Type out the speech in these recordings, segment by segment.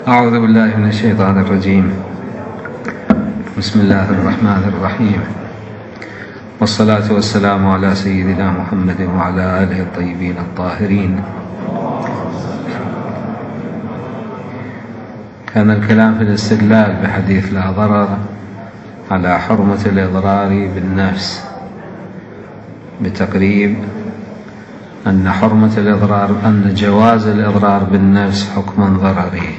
أعوذ بالله من الشيطان الرجيم. بسم الله الرحمن الرحيم، والصلاة والسلام على سيدنا محمد وعلى آله الطيبين الطاهرين. كان الكلام في الاستدلال بحديث لا ضرر على حرمة الإضرار بالنفس، بتقريب أن حرمة الإضرار، أن جواز الإضرار بالنفس حكم ضرري،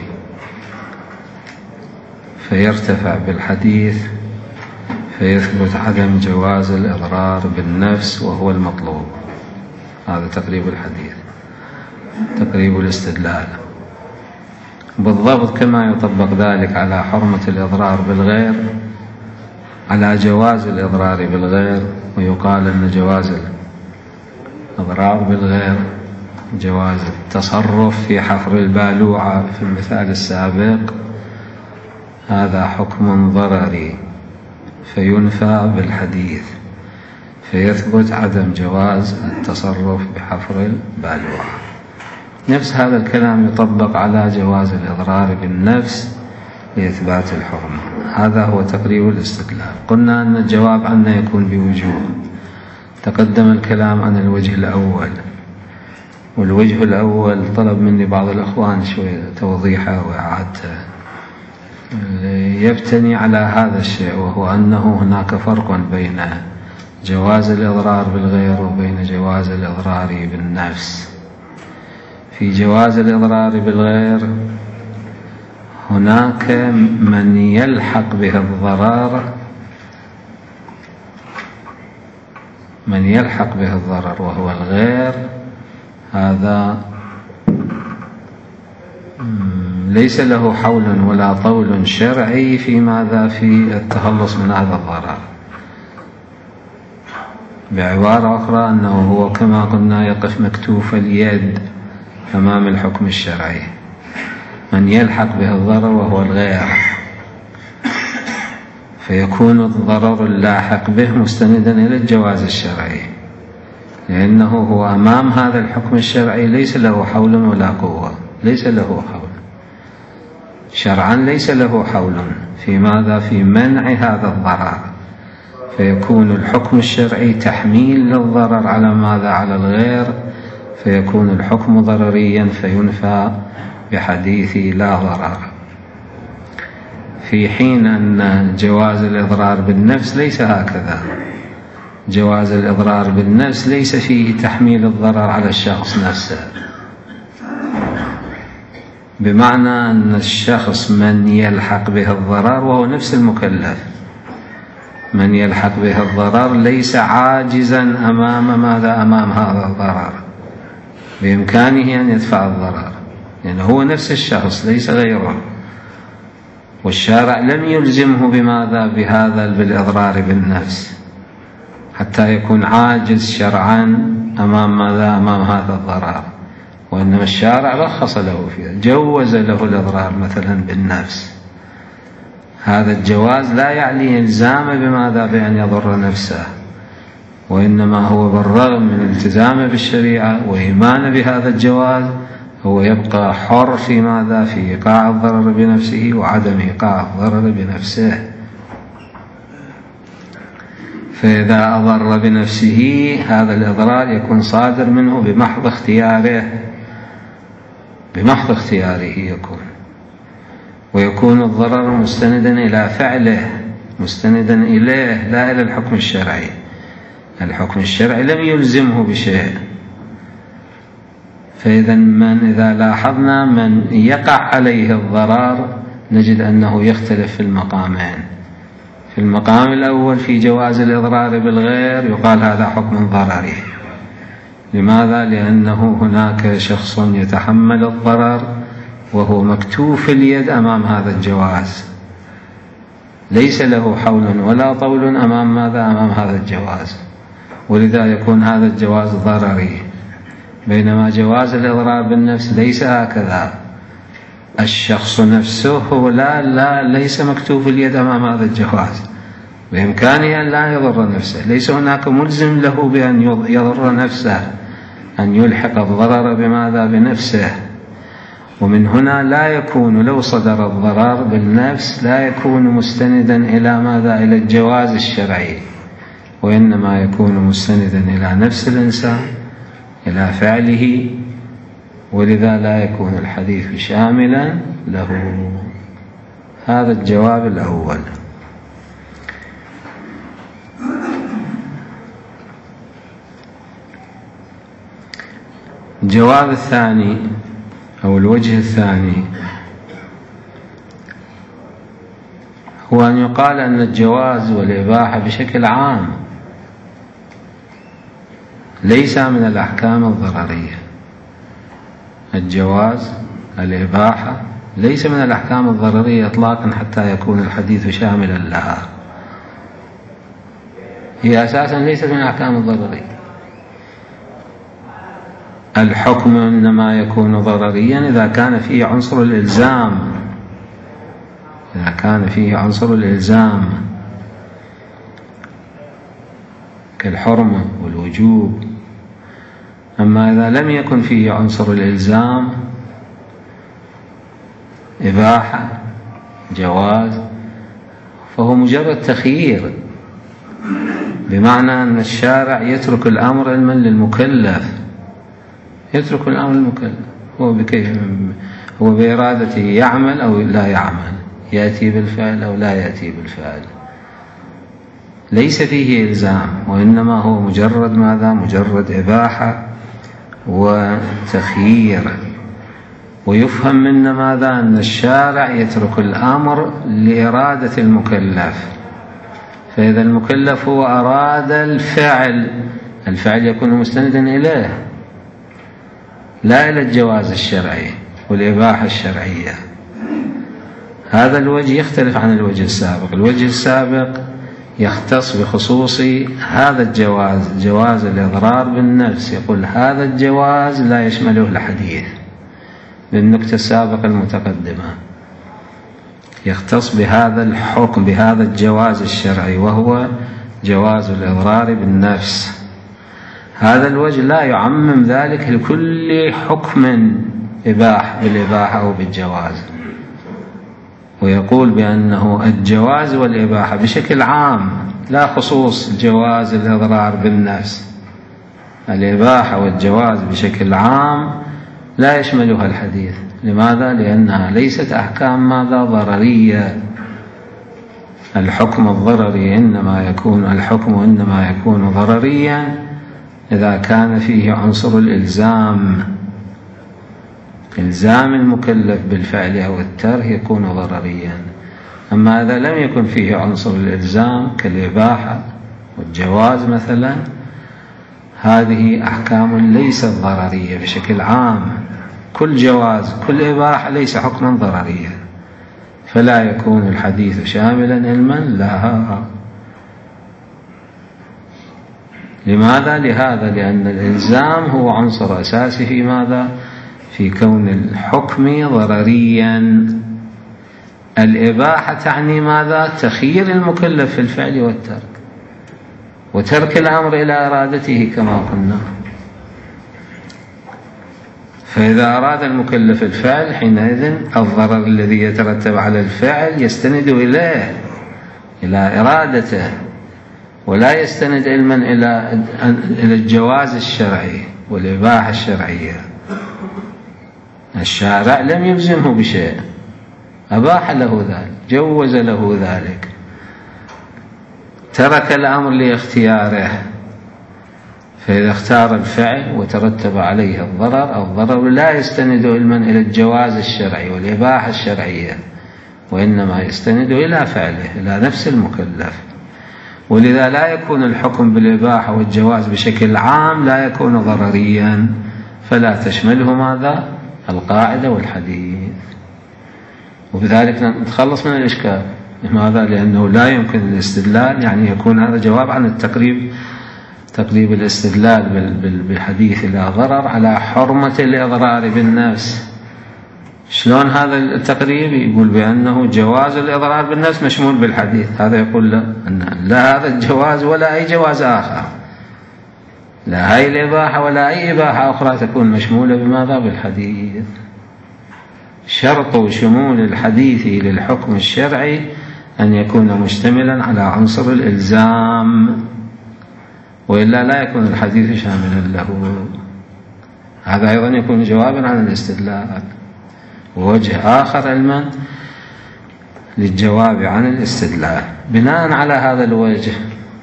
فيرتفع بالحديث فيثبت عدم جواز الإضرار بالنفس وهو المطلوب. هذا تقريب الحديث، تقريب الاستدلال. بالضبط كما يطبق ذلك على حرمة الإضرار بالغير، على جواز الإضرار بالغير. ويقال أن جواز الإضرار بالغير جواز التصرف في حفر البالوعة في المثال السابق، هذا حكم ضرري فينفى بالحديث، فيثبت عدم جواز التصرف بحفر البالوعة. نفس هذا الكلام يطبق على جواز الإضرار بالنفس لإثبات الحرمة. هذا هو تقريب الاستدلال. قلنا أن الجواب عنه يكون بوجوه. تقدم الكلام عن الوجه الأول، والوجه الأول طلب مني بعض الأخوان شوية توضيحه وإعادته، يبتني على هذا الشيء، وهو أنه هناك فرق بين جواز الإضرار بالغير وبين جواز الإضرار بالنفس. في جواز الإضرار بالغير هناك من يلحق به الضرر، من يلحق به الضرر وهو الغير، هذا ليس له حول ولا طول شرعي في ماذا؟ في التخلص من هذا الضرر. بعبارة أخرى أنه هو كما قلنا يقف مكتوف اليد أمام الحكم الشرعي. من يلحق به الضرر وهو الغير، فيكون الضرر اللاحق به مستندا إلى الجواز الشرعي، لأنه هو أمام هذا الحكم الشرعي ليس له حول ولا قوة، ليس له حول شرعا، ليس له حول في ماذا؟ في منع هذا الضرر. فيكون الحكم الشرعي تحميل للضرر على ماذا؟ على الغير، فيكون الحكم ضرريا فينفى بحديث لا ضرر. في حين أن جواز الإضرار بالنفس ليس هكذا. جواز الإضرار بالنفس ليس فيه تحميل الضرر على الشخص نفسه، بمعنى أن الشخص من يلحق به الضرر وهو نفس المكلف، من يلحق به الضرر ليس عاجزا أمام ماذا؟ أمام هذا الضرر، بإمكانه أن يدفع الضرر، لأنه هو نفس الشخص ليس غيره. والشارع لم يلزمه بماذا؟ بهذا بالإضرار بالنفس حتى يكون عاجز شرعا أمام ماذا؟ أمام هذا الضرر. وإنما الشارع رخص له فيه، جوز له الإضرار مثلا بالنفس. هذا الجواز لا يعني إلزامه بماذا؟ بأن يضر نفسه، وإنما هو بالرغم من التزامه بالشريعة وإيمانه بهذا الجواز هو يبقى حر في ماذا؟ في إيقاع الضرر بنفسه وعدم إيقاع الضرر بنفسه. فإذا أضر بنفسه هذا الإضرار يكون صادر منه بمحض اختياره، بمحض اختياره يكون، ويكون الضرر مستندا إلى فعله، مستندا إليه لا إلى الحكم الشرعي. الحكم الشرعي لم يلزمه بشيء. فإذا إذا لاحظنا من يقع عليه الضرر نجد أنه يختلف في المقامين. في المقام الأول في جواز الإضرار بالغير يقال هذا حكم ضرري. لماذا؟ لأنه هناك شخص يتحمل الضرر وهو مكتوف اليد أمام هذا الجواز، ليس له حول ولا طول أمام ماذا؟ أمام هذا الجواز، ولذا يكون هذا الجواز ضرري. بينما جواز الإضرار بالنفس ليس هكذا. الشخص نفسه هو ليس مكتوف اليد أمام هذا الجواز، بإمكانه أن لا يضر نفسه، ليس هناك ملزم له بأن يضر نفسه، أن يلحق الضرر بماذا؟ بنفسه. ومن هنا لا يكون لو صدر الضرر بالنفس لا يكون مستندا إلى ماذا؟ إلى الجواز الشرعي، وإنما يكون مستندا إلى نفس الإنسان، إلى فعله، ولذا لا يكون الحديث شاملا له. هذا الجواب الأول. الجواب الثاني أو الوجه الثاني هو أن يقال أن الجواز والإباحة بشكل عام ليس من الأحكام الضررية. الجواز الإباحة ليس من الأحكام الضررية إطلاقا حتى يكون الحديث شاملا لها. هي أساسا ليست من الأحكام الضررية. الحكم إنما يكون ضرريا إذا كان فيه عنصر الإلزام، إذا كان فيه عنصر الإلزام كالحرمة والوجوب. أما إذا لم يكن فيه عنصر الإلزام، إباحة جواز، فهو مجرد تخيير، بمعنى أن الشارع يترك الأمر علما للمكلف، يترك الأمر للمكلف، هو بإرادته يعمل أو لا يعمل، يأتي بالفعل أو لا يأتي بالفعل، ليس فيه إلزام، وإنما هو مجرد ماذا؟ مجرد إباحة وتخيير. ويفهم منا ماذا؟ أن الشارع يترك الأمر لإرادة المكلف، فإذا المكلف هو أراد الفعل يكون مستندا إليه لا إلى الجواز الشرعي والإباحة الشرعية. هذا الوجه يختلف عن الوجه السابق. الوجه السابق يختص بخصوص هذا الجواز، جواز الإضرار بالنفس، يقول هذا الجواز لا يشمله الحديث بالنكتة السابقة المتقدمة، يختص بهذا الحكم، بهذا الجواز الشرعي، وهو جواز الإضرار بالنفس. هذا الوجه لا يعمم ذلك لكل حكم بالإباحة أو بالجواز، ويقول بأنه الجواز والإباحة بشكل عام، لا خصوص جواز الإضرار بالنفس. الإباحة والجواز بشكل عام لا يشملها الحديث. لماذا؟ لأنها ليست أحكام ماذا؟ ضررية. الحكم الضرري إنما يكون ضرريا إذا كان فيه عنصر الإلزام، إلزام المكلف بالفعل أو الترك يكون ضرريا. أما إذا لم يكن فيه عنصر الإلزام كالإباحة والجواز مثلا، هذه أحكام ليست ضررية بشكل عام. كل جواز كل إباحة ليس حكما ضرريا، فلا يكون الحديث شاملا علما لها. لماذا؟ لهذا، لأن الإلزام هو عنصر أساسي في ماذا؟ في كون الحكم ضرريا. الإباحة تعني ماذا؟ تخيير المكلف في الفعل والترك، وترك الأمر إلى إرادته كما قلنا. فإذا أراد المكلف الفعل، حينئذ الضرر الذي يترتب على الفعل يستند إلى إرادته، ولا يستند علما إلى الجواز الشرعي والإباحة الشرعية. الشارع لم يلزمه بشيء، أباح له ذلك، جوز له ذلك، ترك الأمر لاختياره. فإذا اختار الفعل وترتب عليه الضرر لا يستند علما إلى الجواز الشرعي والإباحة الشرعية، وإنما يستند إلى فعله، إلى نفس المكلف. ولذا لا يكون الحكم بالإباحة والجواز بشكل عام لا يكون ضرريا، فلا تشمله ماذا؟ القاعدة والحديث. وبذلك نتخلص من الإشكال. لماذا؟ لأنه لا يمكن الاستدلال، يعني يكون هذا جواب عن تقريب الاستدلال بالحديث إلى ضرر على حرمة الإضرار بالنفس. شلون هذا التقريب؟ يقول بأنه جواز الإضرار بالنفس مشمول بالحديث. هذا يقول لا هذا الجواز ولا أي جواز آخر، لا هاي الإباحة ولا أي إباحة أخرى تكون مشمولة بماذا؟ بالحديث. شرط شمول الحديث للحكم الشرعي أن يكون مشتملا على عنصر الإلزام، وإلا لا يكون الحديث شاملا له. هذا أيضا يكون جوابا عن الاستدلال، ووجه آخر علما للجواب عن الاستدلال. بناء على هذا الوجه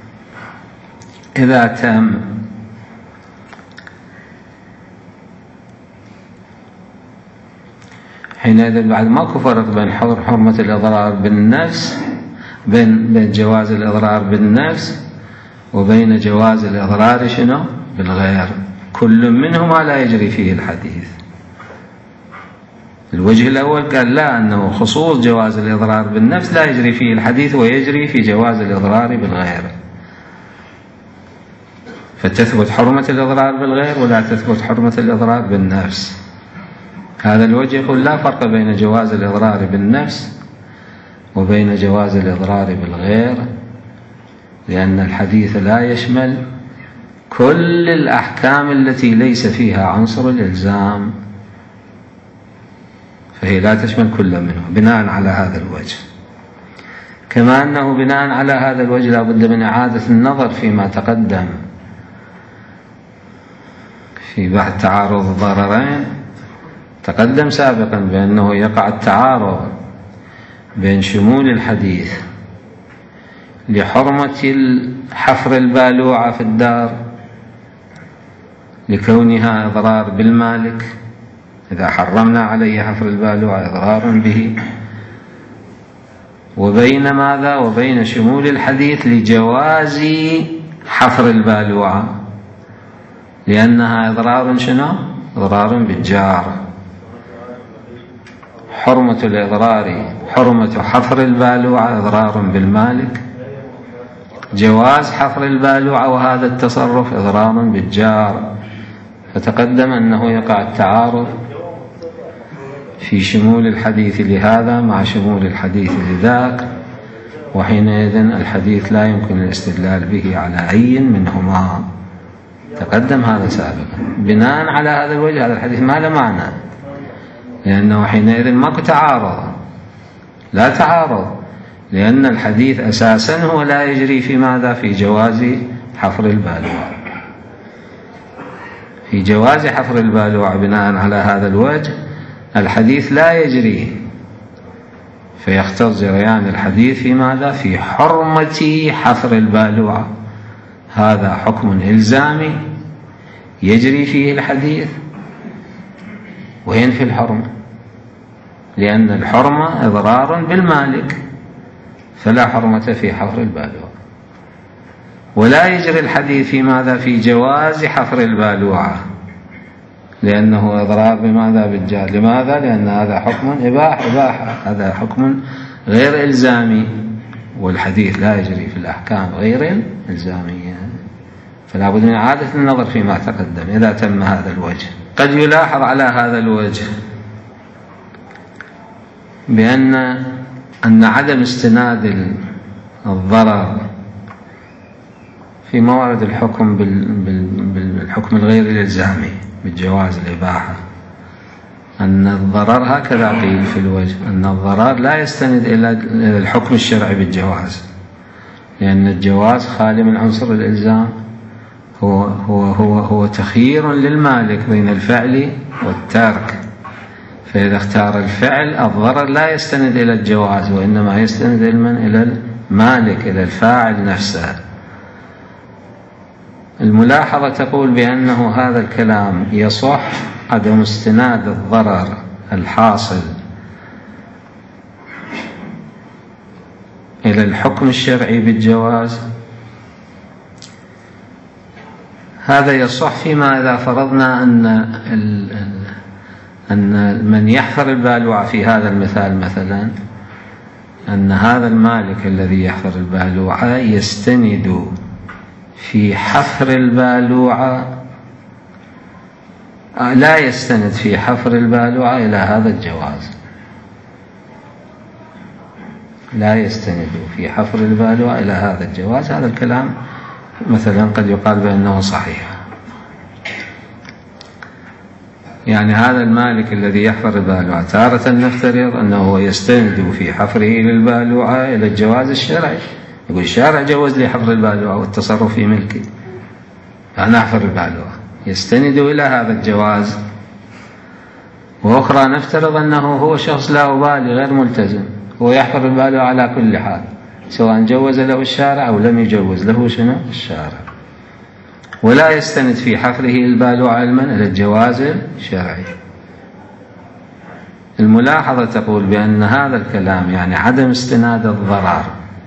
إذا تم حينئذ بعد ماكو فرق بين حرمة الإضرار بالنفس، بين جواز الإضرار بالنفس وبين جواز الإضرار شنو بالغير، كل منهما لا يجري فيه الحديث. الوجه الأول قال لا، أنه خصوص جواز الإضرار بالنفس لا يجري فيه الحديث، ويجري في جواز الإضرار بالغير، فتثبت حرمة الإضرار بالغير ولا تثبت حرمة الإضرار بالنفس. هذا الوجه يقول لا فرق بين جواز الإضرار بالنفس وبين جواز الإضرار بالغير، لأن الحديث لا يشمل كل الأحكام التي ليس فيها عنصر الإلزام، فهي لا تشمل كل منه بناء على هذا الوجه. كما أنه بناء على هذا الوجه لا بد من إعادة النظر فيما تقدم في بحث تعارض الضررين. تقدم سابقا بأنه يقع التعارض بين شمول الحديث لحرمة حفر البالوعة في الدار لكونها إضرار بالمالك، إذا حرمنا عليه حفر البالوعة إضرار به، وبين ماذا؟ وبين شمول الحديث لجواز حفر البالوعة لأنها إضرار شنو؟ إضرار بالجار. حرمة الإضرار، حرمة حفر البالوعة إضرار بالمالك، جواز حفر البالوعة وهذا التصرف إضرار بالجار. فتقدم أنه يقع التعارض في شمول الحديث لهذا مع شمول الحديث لذاك، وحينئذ الحديث لا يمكن الاستدلال به على أي منهما. تقدم هذا سابقا. بناء على هذا الوجه هذا الحديث ما له معنى، لأنه حينئذ ماكو تعارض، لا تعارض، لأن الحديث أساسا هو لا يجري في ماذا؟ في جواز حفر البالوعة. في جواز حفر البالوعة بناء على هذا الوجه الحديث لا يجري، فيختص جريان الحديث في ماذا؟ في حرمة حفر البالوعة. هذا حكم إلزامي يجري فيه الحديث وينفي الحرمة، لأن الحرمة إضرار بالمالك فلا حرمة في حفر البالوعة. ولا يجري الحديث في ماذا؟ في جواز حفر البالوعة، لأنه إضرار بماذا؟ بالجار. لماذا؟ لأن هذا حكم إباحة، هذا حكم غير إلزامي، والحديث لا يجري في الأحكام غير الإلزامية. فلا بد من إعادة النظر فيما تقدم إذا تم هذا الوجه. قد يلاحظ على هذا الوجه بأن عدم استناد الضرر في موارد الحكم بالحكم الغير الإلزامي بالجواز الإباحة، أن الضرر هكذا قيل في الوجه، أن الضرر لا يستند إلى الحكم الشرعي بالجواز، لأن الجواز خالي من عنصر الإلزام، هو تخيير للمالك بين الفعل والترك، فإذا اختار الفعل الضرر لا يستند إلى الجواز، وإنما يستند إلى المالك، إلى الفاعل نفسه. الملاحظة تقول بأنه هذا الكلام يصح عدم استناد الضرر الحاصل إلى الحكم الشرعي بالجواز. هذا يصح فيما إذا فرضنا أن من يحفر البالوعة في هذا المثال مثلا، أن هذا المالك الذي يحفر البالوعة يستند في حفر البالوعة، لا يستند في حفر البالوعة إلى هذا الجواز، لا يستند في حفر البالوعة إلى هذا الجواز. هذا الكلام مثلا قد يقال بأنه صحيح. يعني هذا المالك الذي يحفر البالوعة تارة نفترض أنه يستند في حفره للبالوعة إلى الجواز الشرعي، يقول الشارع جوز لي حفر البالوعة والتصرف في ملكي، أنا أحفر البالوعة، يستند إلى هذا الجواز. وأخرى نفترض أنه هو شخص لا أبالي غير ملتزم، هو يحفر البالوعة على كل حال سواء جوز له الشارع أو لم يجوز له شنو الشارع، ولا يستند في حفره البالوعة علما إلى الجواز الشرعي. الملاحظة تقول بأن هذا الكلام يعني عدم استناد الضرر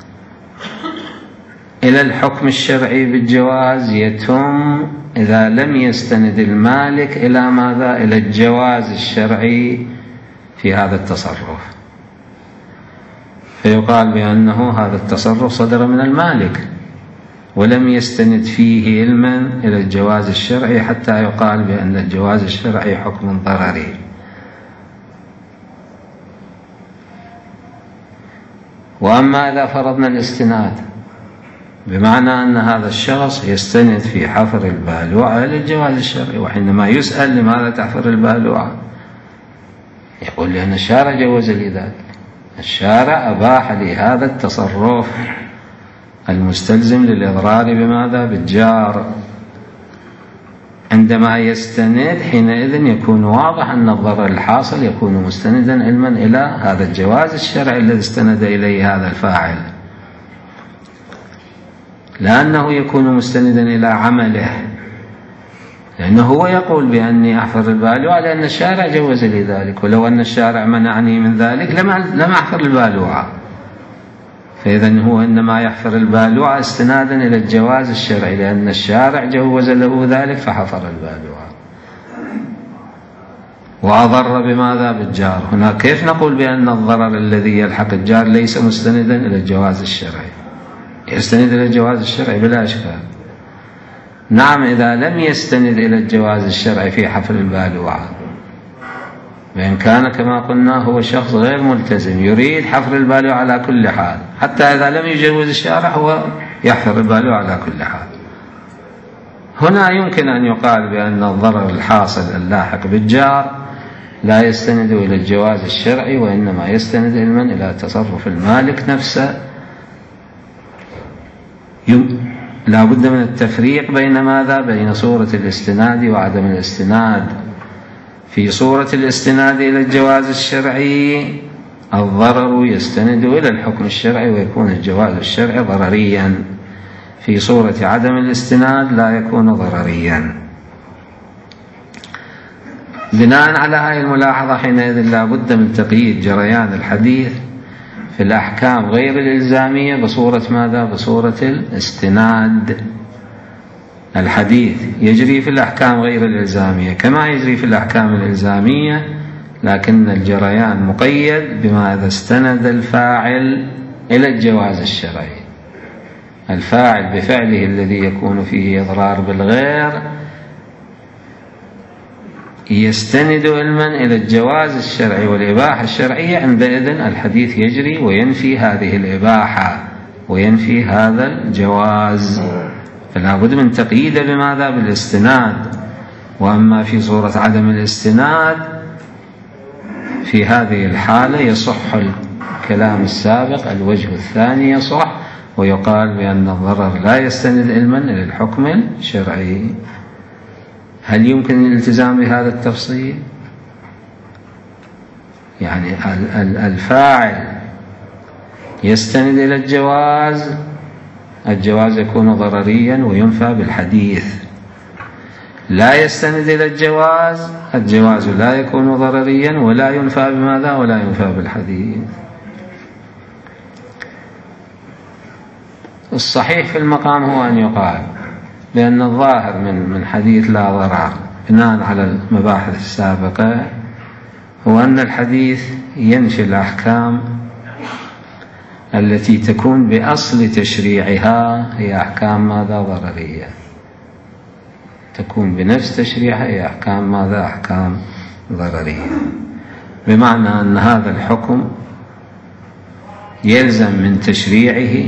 إلى الحكم الشرعي بالجواز يتم إذا لم يستند المالك إلى ماذا؟ إلى الجواز الشرعي في هذا التصرف، فيقال بأنه هذا التصرف صدر من المالك ولم يستند فيه علما إلى الجواز الشرعي حتى يقال بأن الجواز الشرعي حكم ضرري. وأما إذا فرضنا الاستناد بمعنى أن هذا الشخص يستند في حفر البالوعة للجواز الشرعي، وحينما يسأل لماذا تحفر البالوعة يقول لأن الشارع جوز لي ذلك، الشارع أباح لي هذا التصرف المستلزم للإضرار بماذا؟ بالجار. عندما يستند حينئذ يكون واضح أن الضرر الحاصل يكون مستندا علما إلى هذا الجواز الشرعي الذي استند إليه هذا الفاعل، لأنه يكون مستندا إلى عمله، لأنه هو يقول بأني أحفر البالوعة لأن الشارع جوز لي ذلك، ولو أن الشارع منعني من ذلك لم أحفر البالوعة. فإذا هو إنما يحفر البالوعة استنادا إلى الجواز الشرعي لأن الشارع جوز له ذلك فحفر البالوعة وأضر بماذا؟ بالجار. هنا كيف نقول بأن الضرر الذي يلحق الجار ليس مستندا إلى الجواز الشرعي؟ يستند إلى الجواز الشرعي بلا إشكال. نعم إذا لم يستند إلى الجواز الشرعي في حفر البالوعة، وإن كان كما قلنا هو شخص غير ملتزم يريد حفر البالوعة على كل حال، حتى إذا لم يجوز الشارع هو يحفر البالوعة على كل حال، هنا يمكن أن يقال بأن الضرر الحاصل اللاحق بالجار لا يستند إلى الجواز الشرعي وإنما يستند علما إلى تصرف المالك نفسه. لا بد من التفريق بين ماذا؟ بين صورة الاستناد وعدم الاستناد. في صورة الاستناد إلى الجواز الشرعي الضرر يستند إلى الحكم الشرعي ويكون الجواز الشرعي ضرريا، في صورة عدم الاستناد لا يكون ضرريا. بناء على هذه الملاحظة حينئذ لا بد من تقييد جريان الحديث في الأحكام غير الإلزامية بصورة ماذا؟ بصورة الاستناد. الحديث يجري في الأحكام غير الإلزامية كما يجري في الأحكام الإلزامية، لكن الجريان مقيد بما إذا استند الفاعل إلى الجواز الشرعي. الفاعل بفعله الذي يكون فيه إضرار بالغير يستند علما إلى الجواز الشرعي والإباحة الشرعية، عندئذ الحديث يجري وينفي هذه الإباحة وينفي هذا الجواز. فلا بد من تقييده بماذا؟ بالاستناد. وأما في صورة عدم الاستناد في هذه الحالة يصح الكلام السابق، الوجه الثاني يصح ويقال بأن الضرر لا يستند علما إلى الحكم الشرعي. هل يمكن الالتزام بهذا التفصيل؟ يعني الفاعل يستند إلى الجواز، الجواز يكون ضرريا وينفى بالحديث. لا يستند إلى الجواز، الجواز لا يكون ضرريا ولا ينفى بماذا؟ ولا ينفى بالحديث. الصحيح في المقام هو أن يقال لأن الظاهر من حديث لا ضرر بناء على المباحث السابقة هو أن الحديث ينفي الأحكام التي تكون بأصل تشريعها هي أحكام ماذا؟ ضررية، تكون بنفس تشريعها هي أحكام ماذا؟ أحكام ضررية، بمعنى أن هذا الحكم يلزم من تشريعه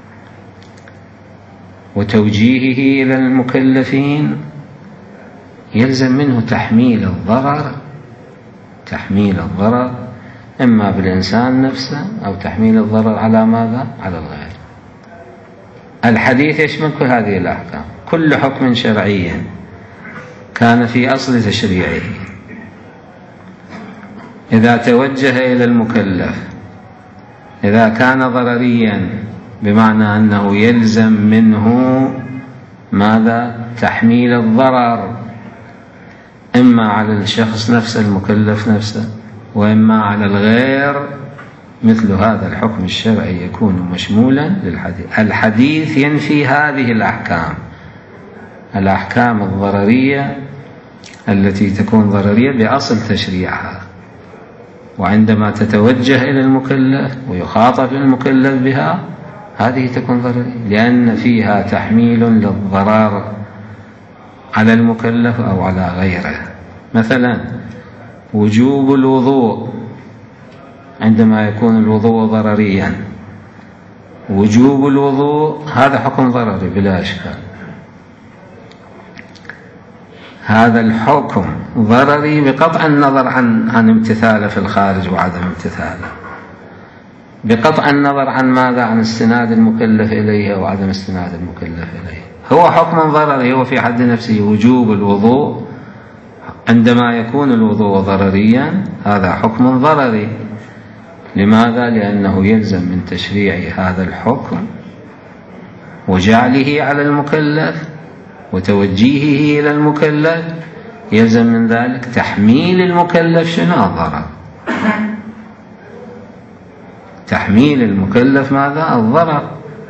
وتوجيهه إلى المكلفين يلزم منه تحميل الضرر إما بالإنسان نفسه أو تحميل الضرر على ماذا؟ على الغير. الحديث يشمل كل هذه الأحكام. كل حكم شرعي كان في أصل تشريعه إذا توجه إلى المكلف إذا كان ضرريا بمعنى أنه يلزم منه ماذا؟ تحميل الضرر إما على الشخص نفسه المكلف نفسه وإما على الغير، مثل هذا الحكم الشرعي يكون مشمولا للحديث. الحديث ينفي هذه الأحكام الضررية التي تكون ضررية بأصل تشريعها، وعندما تتوجه إلى المكلف ويخاطب المكلف بها هذه تكون ضررية لأن فيها تحميل للضرر على المكلف أو على غيره. مثلا وجوب الوضوء عندما يكون الوضوء ضرريا، وجوب الوضوء هذا حكم ضرري بلا إشكال. هذا الحكم ضرري بقطع النظر عن امتثاله في الخارج وعدم امتثاله، بقطع النظر عن ماذا؟ عن استناد المكلف إليه أو عدم استناد المكلف إليه. هو حكم ضرري، هو في حد نفسه وجوب الوضوء. عندما يكون الوضوء ضرريا هذا حكم ضرري. لماذا؟ لأنه يلزم من تشريع هذا الحكم وجعله على المكلف وتوجيهه إلى المكلف، يلزم من ذلك تحميل المكلف شنو؟ الضرر. تحميل المكلف ماذا؟ الضرر،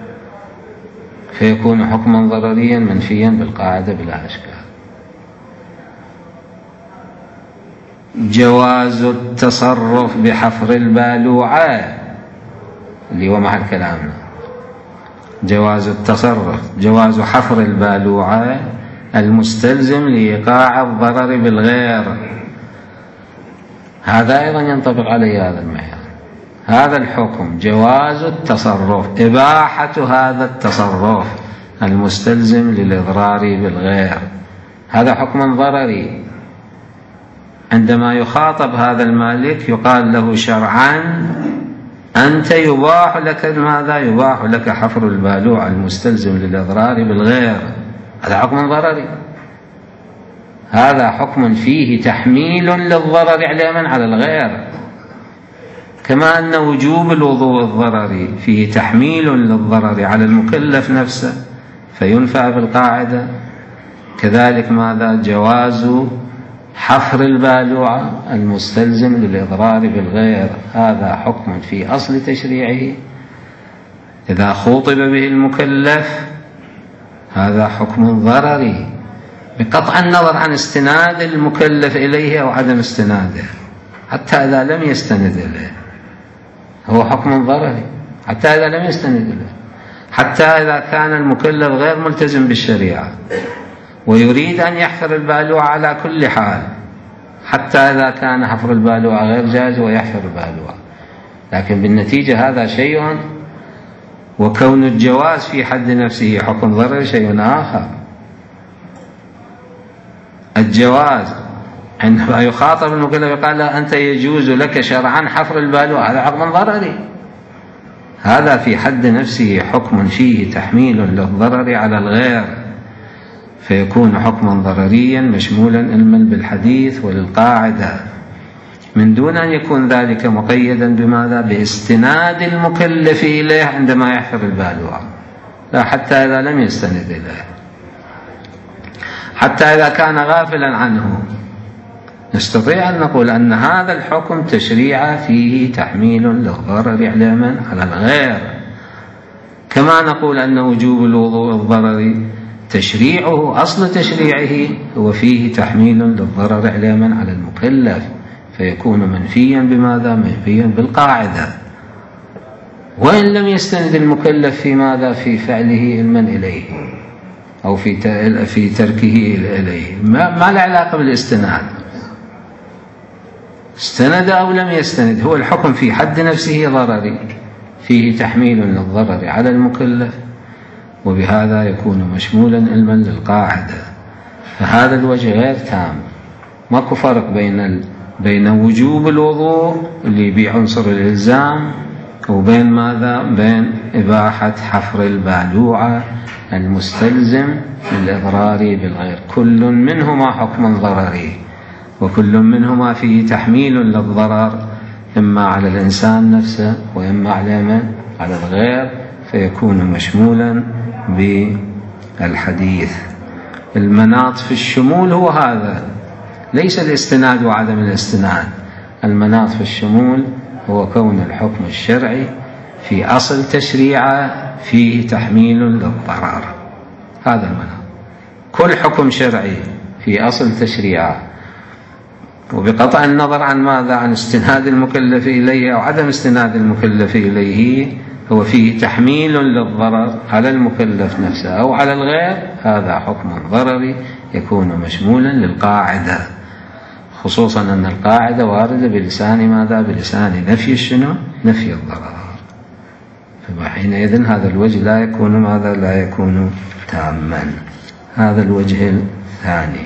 فيكون حكما ضرريا منفيا بالقاعدة بلا إشكال. جواز التصرف بحفر البالوعة اللي هو محل كلامنا، جواز التصرف، جواز حفر البالوعة المستلزم لإيقاع الضرر بالغير، هذا أيضا ينطبق عليه هذا المعيار. هذا الحكم جواز التصرف، إباحة هذا التصرف المستلزم للإضرار بالغير، هذا حكم ضرري. عندما يخاطب هذا المالك يقال له شرعا أنت يباح لك ماذا؟ يباح لك حفر البالوع المستلزم للإضرار بالغير، هذا حكم ضرري. هذا حكم فيه تحميل للضرر علما على الغير، كما أن وجوب الوضوء الضرري فيه تحميل للضرر على المكلف نفسه فينفع بالقاعدة. كذلك ماذا؟ جواز حفر البالوعة المستلزم للإضرار بالغير، هذا حكم في أصل تشريعه إذا خوطب به المكلف هذا حكم ضرري بقطع النظر عن استناد المكلف إليه أو عدم استناده، حتى إذا لم يستند إليه هو حكم ضرري، حتى إذا لم يستند إليه، حتى إذا كان المكلف غير ملتزم بالشريعة ويريد أن يحفر البالوعة على كل حال، حتى إذا كان حفر البالوعة غير جائز ويحفر البالوعة، لكن بالنتيجة هذا شيء، وكون الجواز في حد نفسه حكم ضرر شيء آخر. الجواز عندما يخاطب المكلف قال أنت يجوز لك شرعا حفر البالوعة، هذا حكم ضرري، هذا في حد نفسه حكم فيه تحميل للضرر على الغير، فيكون حكما ضرريا مشمولا علما بالحديث وللقاعدة، من دون أن يكون ذلك مقيدا بماذا؟ باستناد المكلف إليه عندما يحفر البالوعة، لا، حتى إذا لم يستند إليه، حتى إذا كان غافلا عنه نستطيع أن نقول أن هذا الحكم تشريع فيه تحميل للضرر علما على الغير، كما نقول أن وجوب الوضوء الضرري تشريعه أصل تشريعه هو فيه تحميل للضرر علما على المكلف، فيكون منفيا بماذا؟ منفيا بالقاعدة، وإن لم يستند المكلف في ماذا؟ في فعله علما إليه أو في تركه إليه، ما له علاقة بالاستناد، استند أو لم يستند، هو الحكم في حد نفسه ضرري فيه تحميل للضرر على المكلف، وبهذا يكون مشمولا علما للقاعدة. فهذا الوجه غير تام. ماكو فرق بين وجوب الوضوء اللي بعنصر الإلزام وبين ماذا؟ بين إباحة حفر البالوعة المستلزم للإضرار بالغير. كل منهما حكم ضرري، وكل منهما فيه تحميل للضرر إما على الإنسان نفسه وإما على الغير، فيكون مشمولا بالحديث. المناط في الشمول هو هذا، ليس الاستناد وعدم الاستناد. المناط في الشمول هو كون الحكم الشرعي في أصل تشريعه فيه تحميل للضرر، هذا المناط. كل حكم شرعي في أصل تشريعه، وبقطع النظر عن ماذا؟ عن استناد المكلف إليه أو عدم استناد المكلف إليه، هو فيه تحميل للضرر على المكلف نفسه أو على الغير، هذا حكم ضرري يكون مشمولا للقاعدة، خصوصا أن القاعدة واردة بلسان ماذا؟ بلسان نفي الشنو؟ نفي الضرر. فحينئذ هذا الوجه لا يكون ماذا؟ لا يكون تاما. هذا الوجه الثاني.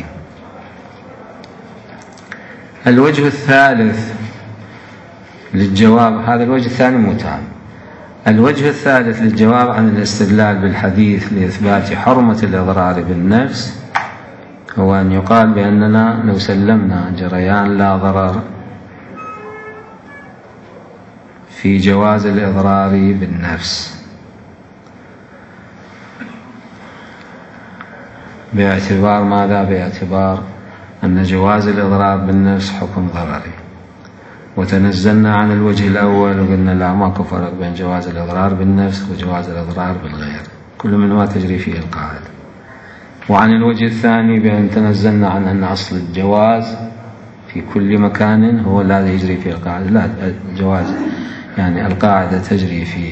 الوجه الثالث للجواب، هذا الوجه الثاني متام. الوجه الثالث للجواب عن الاستدلال بالحديث لإثبات حرمة الإضرار بالنفس هو أن يقال بأننا لو سلمنا جريان لا ضرر في جواز الإضرار بالنفس، باعتبار ماذا؟ باعتبار أن جواز الإضرار بالنفس حكم ضرري، وتنزلنا عن الوجه الأول وقلنا لا، ماكو فرق بين جواز الإضرار بالنفس وجواز الإضرار بالغير، كل منهما تجري فيه القاعدة. وعن الوجه الثاني بأن تنزلنا عن أن أصل الجواز في كل مكان هو لا يجري فيه القاعدة، لا، الجواز يعني القاعدة تجري في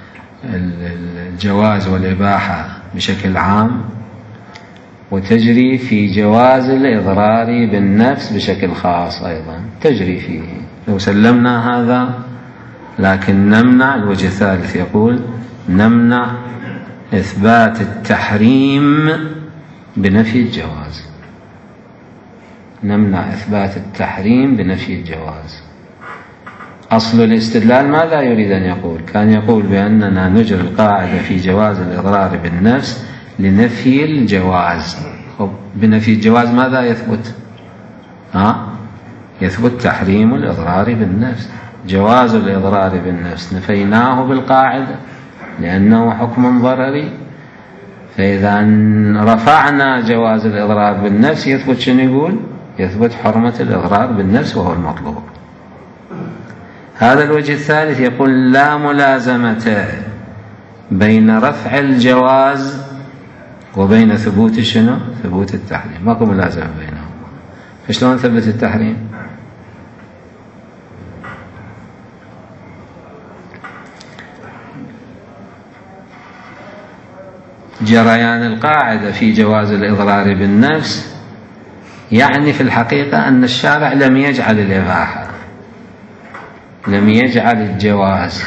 الجواز والإباحة بشكل عام، وتجري في جواز الإضرار بالنفس بشكل خاص أيضا تجري فيه. لو سلمنا هذا، لكن نمنع الوجه الثالث يقول نمنع إثبات التحريم بنفي الجواز، نمنع إثبات التحريم بنفي الجواز. أصل الاستدلال ماذا يريد أن يقول؟ كان يقول بأننا نجري القاعدة في جواز الإضرار بالنفس لنفي الجواز. بنفي الجواز ماذا يثبت؟ يثبت تحريم الإضرار بالنفس. جواز الإضرار بالنفس نفيناه بالقاعدة لأنه حكم ضرري، فإذا رفعنا جواز الإضرار بالنفس يثبت شنو يقول؟ يثبت حرمة الإضرار بالنفس، وهو المطلوب. هذا الوجه الثالث يقول لا ملازمة بين رفع الجواز وبين ثبوت شنو؟ ثبوت التحريم، ماكو ملازمة بينهم. فشلون ثبت التحريم؟ جريان القاعدة في جواز الإضرار بالنفس يعني في الحقيقة أن الشارع لم يجعل الإباحة، لم يجعل الجواز،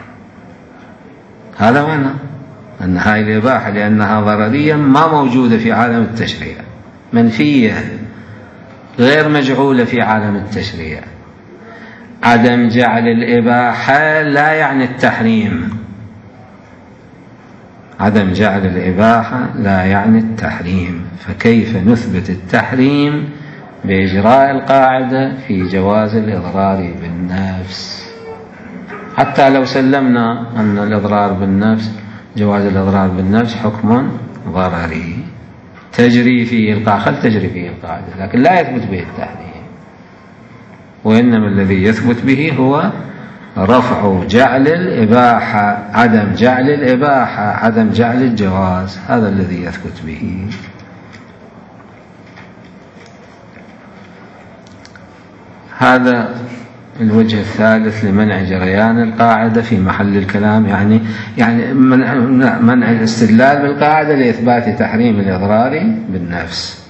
هذا معنى أن هاي الإباحة لأنها ضررية ما موجودة في عالم التشريع، منفية غير مجعولة في عالم التشريع. عدم جعل الإباحة لا يعني التحريم، عدم جعل الإباحة لا يعني التحريم، فكيف نثبت التحريم بإجراء القاعدة في جواز الإضرار بالنفس؟ حتى لو سلمنا أن الإضرار بالنفس، جواز الإضرار بالنفس حكم ضرري تجري فيه القاعدة، خل تجري فيه القاعدة، لكن لا يثبت به التحريم، وإنما الذي يثبت به هو رفع جعل الإباحة، عدم جعل الإباحة، عدم جعل الجواز، هذا الذي يثبت به. هذا الوجه الثالث لمنع جريان القاعدة في محل الكلام، يعني منع الاستدلال بالقاعدة لإثبات تحريم الإضرار بالنفس.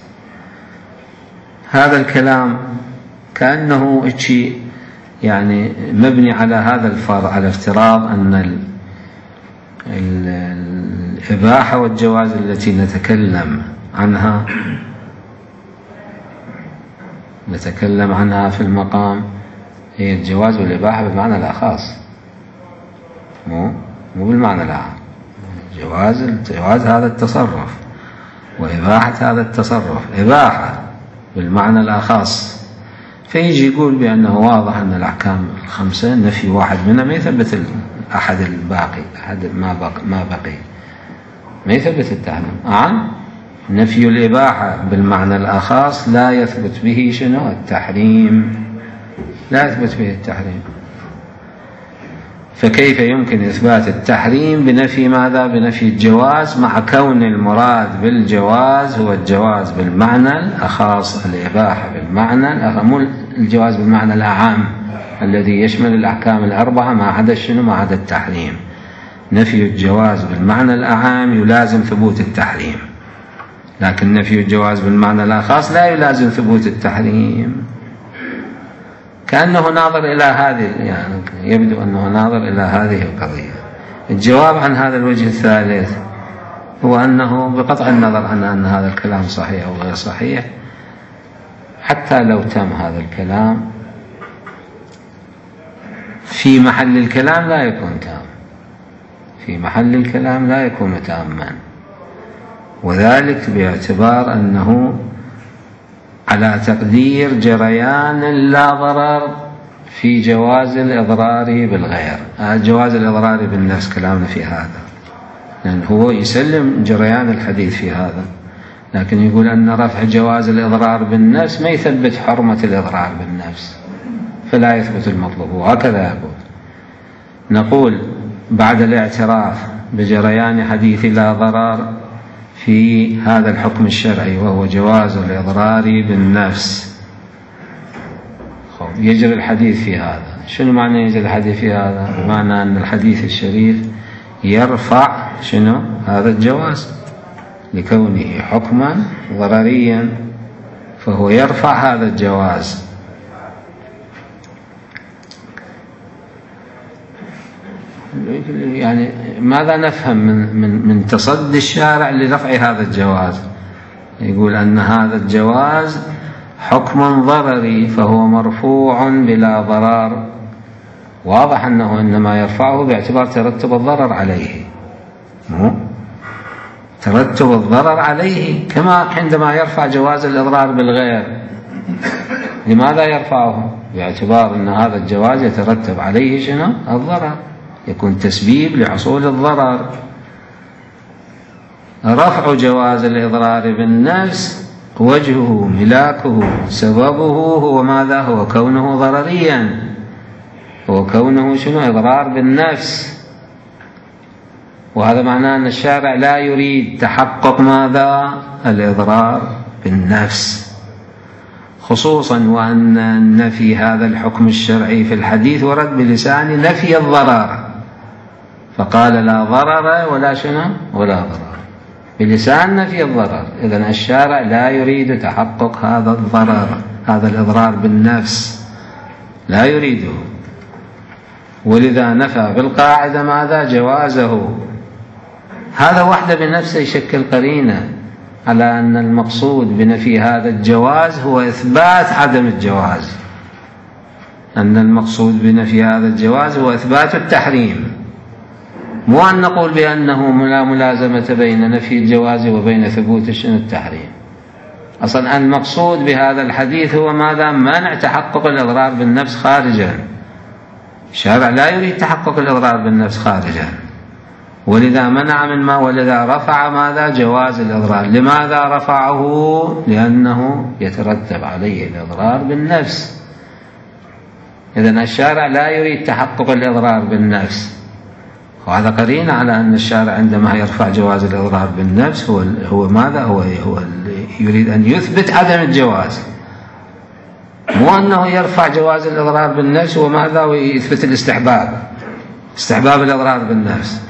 هذا الكلام كأنه شيء يعني مبني على هذا الفرع، على افتراض أن الإباحة والجواز التي نتكلم عنها نتكلم عنها في المقام هي الجواز والإباحة بالمعنى الأخص، مو بالمعنى العام. جواز هذا التصرف، وإباحة هذا التصرف. إباحة بالمعنى الأخص، فيجي يقول بأنه واضح أن الأحكام الخمسة نفي واحد منها ما يثبت أحد الباقي، أحد ما بقي ما يثبت التحريم. نفي الإباحة بالمعنى الأخص لا يثبت به شنو؟ التحريم، لا يثبت به التحريم. فكيف يمكن إثبات التحريم بنفي ماذا؟ بنفي الجواز، مع كون المراد بالجواز هو الجواز بالمعنى الأخص، الإباحة بالمعنى الأخص، مو الجواز بالمعنى الأعام الذي يشمل الأحكام الأربعة ما عدا شنو؟ ما عدا التحريم. نفي الجواز بالمعنى الأعام يلازم ثبوت التحريم، لكن نفي الجواز بالمعنى الأخص لا يلازم ثبوت التحريم. كأنه ناظر إلى هذه، يعني يبدو أنه ناظر إلى هذه القضية. الجواب عن هذا الوجه الثالث هو أنه بقطع النظر عن أن هذا الكلام صحيح أو غير صحيح، حتى لو تم هذا الكلام في محل الكلام لا يكون تام، في محل الكلام لا يكون تاما، وذلك باعتبار أنه على تقدير جريان لا ضرر في جواز الإضرار بالغير. جواز الإضرار بالنفس كلامنا في هذا، لأن هو يسلم جريان الحديث في هذا، لكن يقول أن رفع جواز الإضرار بالنفس ما يثبت حرمة الإضرار بالنفس، فلا يثبت المطلوب، وهكذا يقول. نقول بعد الاعتراف بجريان حديث لا ضرر في هذا الحكم الشرعي وهو جواز الإضرار بالنفس، يجري الحديث في هذا. شنو معنى يجري الحديث في هذا؟ معنى أن الحديث الشريف يرفع شنو؟ هذا الجواز، لكونه حكما ضرريا فهو يرفع هذا الجواز. يعني ماذا نفهم من تصدي الشارع لرفع هذا الجواز؟ يقول أن هذا الجواز حكم ضرري فهو مرفوع بلا ضرر، واضح أنه إنما يرفعه باعتبار ترتب الضرر عليه، ترتب الضرر عليه، كما عندما يرفع جواز الإضرار بالغير. لماذا يرفعه؟ باعتبار أن هذا الجواز يترتب عليه شنو؟ الضرر، يكون تسبيب لحصول الضرر. رفع جواز الإضرار بالنفس وجهه ملاكه سببه هو ماذا؟ هو كونه ضرريا، هو كونه شنو؟ إضرار بالنفس. وهذا معناه أن الشارع لا يريد تحقق ماذا؟ الإضرار بالنفس، خصوصا وأن نفي هذا الحكم الشرعي في الحديث ورد بلسان نفي الضرر، فقال لا ضرر ولا شنو؟ ولا ضرر، بلسان نفي الضرر. إذن الشارع لا يريد تحقق هذا الضرر، هذا الإضرار بالنفس لا يريده، ولذا نفى بالقاعدة ماذا؟ جوازه. هذا وحده بنفسه يشكل قرينة على أن المقصود بنفي هذا الجواز هو إثبات عدم الجواز، أن المقصود بنفي هذا الجواز هو إثبات التحريم، مو أن نقول بأنه لا ملازمة بين نفي الجواز وبين ثبوت التحريم. أصلا المقصود بهذا الحديث هو ماذا؟ منع تحقق الإضرار بالنفس خارجا. الشارع لا يريد تحقق الإضرار بالنفس خارجا، ولذا منع من ما، ولذا رفع ماذا؟ جواز الإضرار. لماذا رفعه؟ لأنه يترتب عليه الإضرار بالنفس. إذن الشارع لا يريد تحقق الإضرار بالنفس، وهذا قرين على أن الشارع عندما يرفع جواز الإضرار بالنفس هو ماذا؟ هو يريد أن يثبت عدم الجواز، مو أنه يرفع جواز الإضرار بالنفس وماذا؟ ويثبت استحباب الإضرار بالنفس،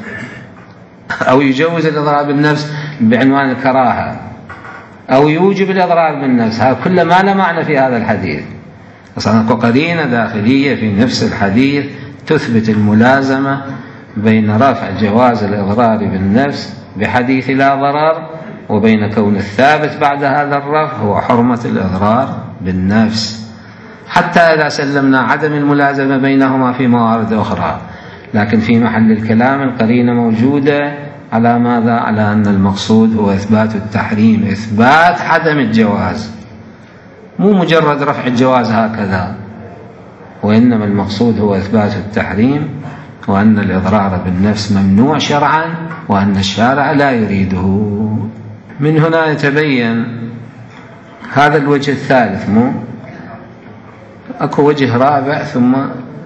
أو يجوز الإضرار بالنفس بعنوان الكراهة، أو يوجب الإضرار بالنفس. هذا كله ما له معنى في هذا الحديث. أصلا قرينة داخلية في نفس الحديث تثبت الملازمة بين رفع جواز الإضرار بالنفس بحديث لا ضرر وبين كون الثابت بعد هذا الرفع هو حرمة الإضرار بالنفس، حتى إذا سلمنا عدم الملازمة بينهما في موارد أخرى، لكن في محل الكلام القرينة موجودة على ماذا؟ على أن المقصود هو إثبات التحريم، إثبات عدم الجواز، مو مجرد رفع الجواز هكذا، وإنما المقصود هو إثبات التحريم، وأن الإضرار بالنفس ممنوع شرعا، وأن الشارع لا يريده. من هنا يتبين هذا الوجه الثالث، مو أكو وجه رابع ثم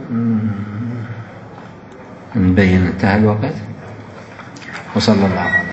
نبين. انتهى الوقت، وصلى الله عليه